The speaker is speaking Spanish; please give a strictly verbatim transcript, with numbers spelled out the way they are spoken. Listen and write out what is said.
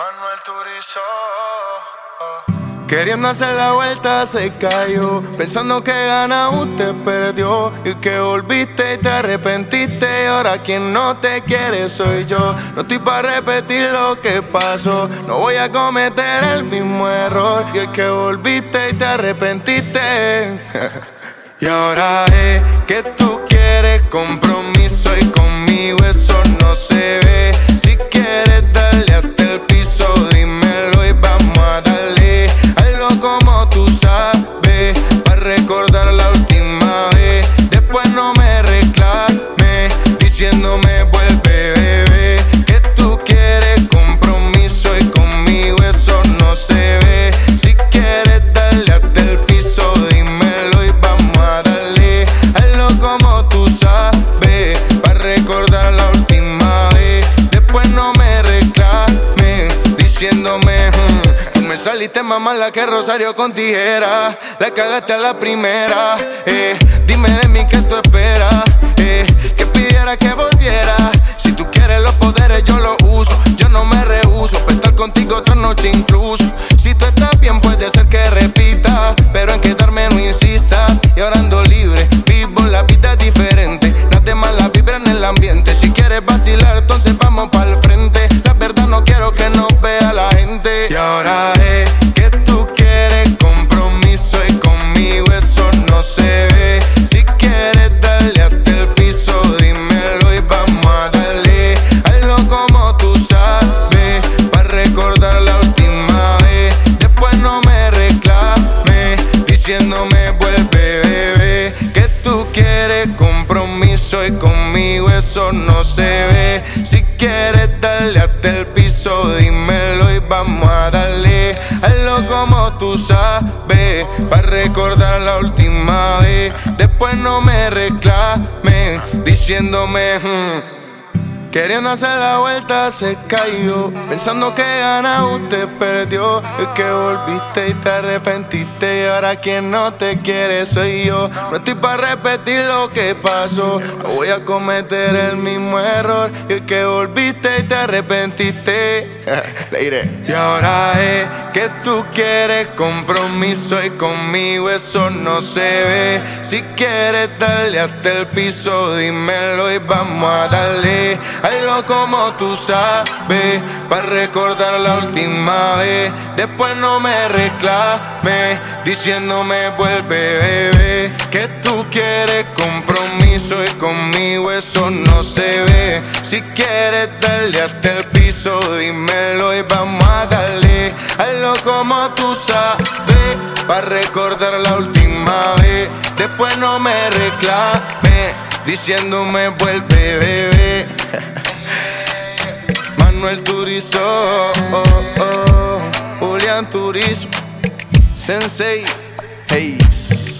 Manuel Turizo. Queriendo hacer la vuelta se cayó, pensando que gana usted perdió, y que volviste y te arrepentiste, y ahora quien no te quiere soy yo. No estoy para repetir lo que pasó, no voy a cometer el mismo error, y es que volviste y te arrepentiste. Y ahora es que tú quieres compromiso y conmigo eso no se ve. Si quieres darle hasta el piso, dímelo y vamos a darle. Hazlo como tú sabes, para recordar la última vez. Después no me reclames, diciéndome vuelve bebé. Que tú quieres compromiso y conmigo eso no se ve. Si quieres darle hasta el piso, dímelo y vamos a darle. Hazlo como tú sabes, para recordar la última vez. Después no me reclames, diciéndome hmm, tú me saliste más mala que Rosario con tijera. La cagaste a la primera, eh. Dime de mí que tú esperas, eh. Que pidiera que volviera. Si tú quieres los poderes yo los uso. Yo no me rehuso, para estar contigo otra noche incluso. Si tú estás bien puede ser que repita, pero en quedarme no insistas. Y ahora ando libre, vivo la vida diferente. Nada más la vibra en el ambiente. Si quieres vacilar entonces vamos pa'l frente. La verdad no quiero que nos vea la gente. Y ahora es que tú quieres compromiso y conmigo eso no se ve. Si quieres darle hasta el piso, dímelo y vamos a darle. Hazlo como tú sabes, para recordar la última vez. Después no me reclames, diciéndome vuelve bebé. Que tú quieres compromiso y conmigo eso no se ve. Si quieres darle hasta el piso, dímelo y vamos a darle. Hazlo como tú sabes, para recordar la última vez. Después no me reclames, diciéndome hmm. Queriendo hacer la vuelta se cayó, pensando que gana usted perdió. Es que volviste y te arrepentiste, y ahora quien no te quiere soy yo. No estoy para repetir lo que pasó, no voy a cometer el mismo error. Y es que volviste y te arrepentiste. Le iré. Y ahora es que tú quieres compromiso y conmigo eso no se ve. Si quieres darle hasta el piso, dímelo y vamos a darle. Hazlo como tú sabes, para recordar la última vez. Después no me reclames, diciéndome vuelve bebé. Que tú quieres compromiso y conmigo eso no se ve. Si quieres darle hasta el piso, dímelo y vamos a darle. Hazlo como tú sabes, para recordar la última vez. Después no me reclames, diciéndome vuelve bebé. Manuel Turizo, oh, oh, Julián Turizo, Sensei, hey.